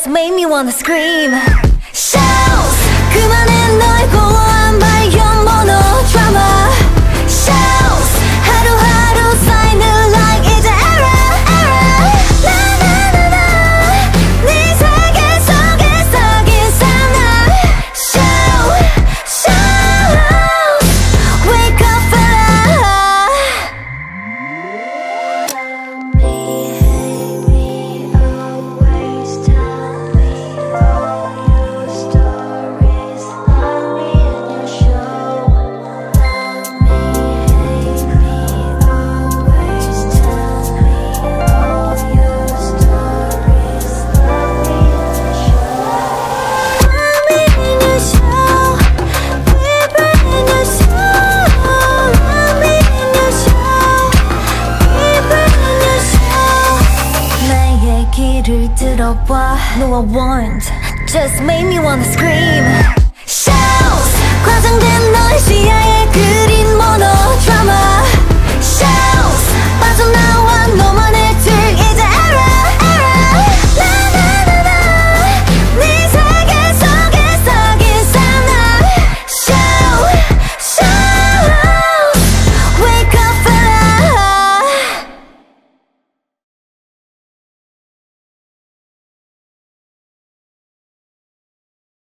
just made me wanna scream. Shout 그만해 너의 고어한 발견 모노드라마. Shout 하루하루 쌓이는 like 이제 error 나나나나 네 세계 속에서 기상나. Shout wake up fella. 들어봐. No I won't just made me wanna scream. Shout 과장된 너의 시야에 그